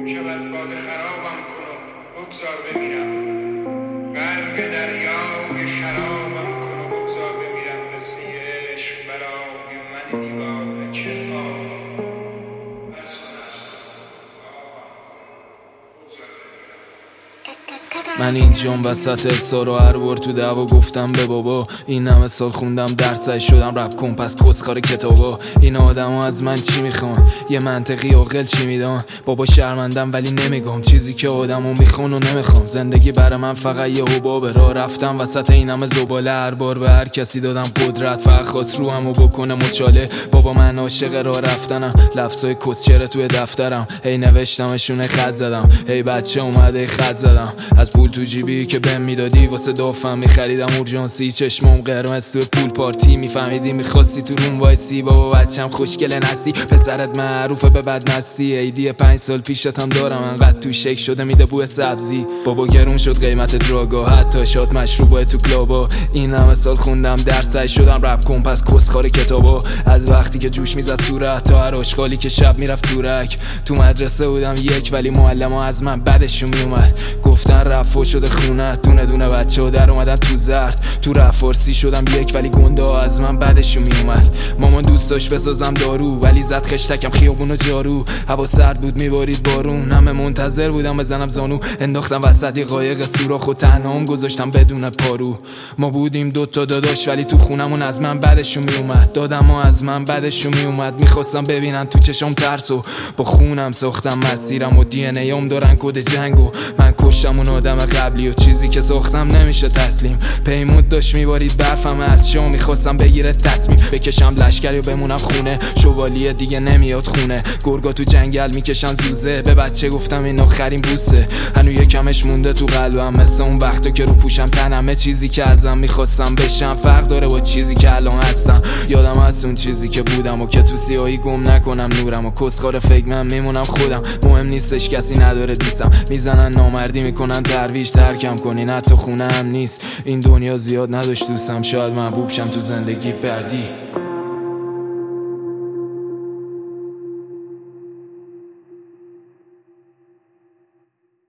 امشب از باده خرابم کن و بگذار بمیرم، غرق دریای شرابم کن و بگذار بمیرم. قصه عشق برای من دیوانه چه خواب، بس کن از من اینجام وسط احسار و هر بار تو دعوا گفتم به بابا این همه سال خوندم درسای شدم رپ کن پس کسخار کتابا. این آدما از من چی میخوان؟ یه منطقی عاقل چی میدان؟ بابا شرمندم ولی نمیگم چیزی که آدمو میخوان و نمیخوام. زندگی برای من فقط یه حبابه، راه رفتم وسط این همه زباله. هر بار به هر کسی دادم قدرت، فقط خواست روحمو بکنه مچاله. بابا من عاشق راه رفتنم، لفظای کسچره توی دفترم، هی نوشتمشونه خط زدم، هی بچه اومده خط زدم. از پول تو جیبی که بهم میدادی واسه دافم میخریدم اورژانسی، چشمام قرمز تو پول پارتی میفهمیدی میخواستی تو روم وایسی. بابا بچم خوشگله نستی، پسرت معروفه به بدمستی، ایدی 5 سال پیشتم دارم انقدر تو شک شده میده بوی سبزی. بابا گرون شد قیمت دراگا، حتی شاد مشروبای تو کلابا. این همه سال خوندم درسای شدم رپ کن پس کسخار کتابا. از وقتی که جوش میزد صورت تا هر آشغالی که شب میرفت تورک. تو مدرسه بودم یک ولی معلم ها از من بدشون میومد، گفتن رفع شده خونه، دونه دونه بچه ها در اومدن تو زرد. تو رفارسی شدم یک ولی گنده ها از من بدشون میومد. مامان دوست داشت بسازم دارو ولی زد خشتکم خیابون و جارو. هوا سرد بود میبارید بارون، همه منتظر بودم بزنم زانو. انداختم وسط یه قایق سوراخ و تنهام گذاشتم بدون پارو. ما بودیم دوتا داداش ولی تو خونمون از من بدشون میومد، دادم ها از من بدشون میومد. میخواستم ببینن تو چشام ترسو، با خونم ساختم مسیرم و دی ان ایام دارن کد جنگو. من کشتم اون آدم قبلی و چیزی که ساختم نمیشه تسلیم. پیمود داشت میبارید برفم از شام، میخواستم بگیره تصمیم بکشم لشکری و بمونم خونه. شوالیه دیگه نمیاد خونه، گرگا تو جنگل میکشن زوزه. به بچه گفتم این آخرین بوسه، هنو یکمش مونده تو قلبم مثل اون وقتا که رو پوشم تنمه. چیزی که ازم میخواستم بشم فرق داره با چیزی که الان هستم. یادم از اون چیزی که بودم و که تو سیاهی گم نکنم نورم و کسخار فکر من میمونم خودم. مهم نیستش کسی نداره دوستم، میزنن نامردی میکنن درویش ترکم کنین حتی خونه هم نیست. این دنیا زیاد نداشت دوستم، شاید محبوب شم تو زندگی بعدی.